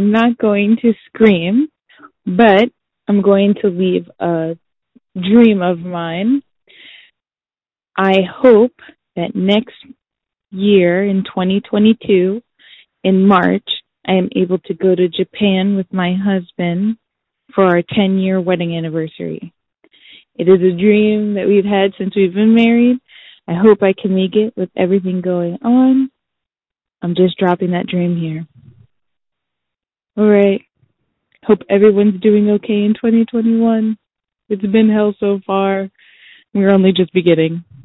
I'm not going to scream, but I'm going to leave a dream of mine. I hope that next year in 2022, in March, I am able to go to Japan with my husband for our 10-year wedding anniversary. It is a dream that we've had since we've been married. I hope I can make it with everything going on. I'm just dropping that dream here. All right. Hope everyone's doing okay in 2021. It's been hell so far. We're only just beginning.